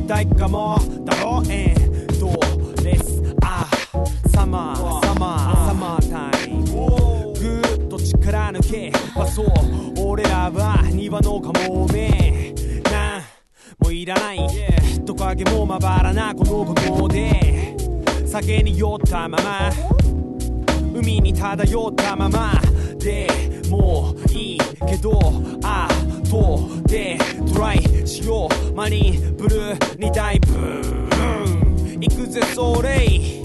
たいかもだろうどうですサマータイムぐーっと力抜けそう俺らは庭のカモメなんもういらない人影もまばらなこのことで酒に酔ったまま海に漂ったままでもういいけど後でトライしようマリンブルーにダイブ行くぜソレイ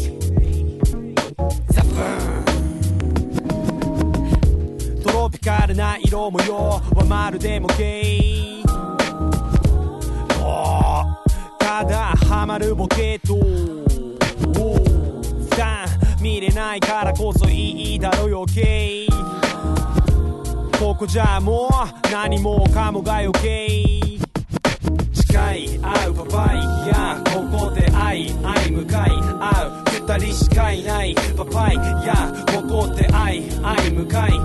ザブーントロピカルな色模様はまるで模型ただハマるボケと普段見れないからこそいいだろ余計ここじゃもう何もかもが余計誓い合うパパイヤここで愛向かい合う二人しかいないパパイヤここで愛向かい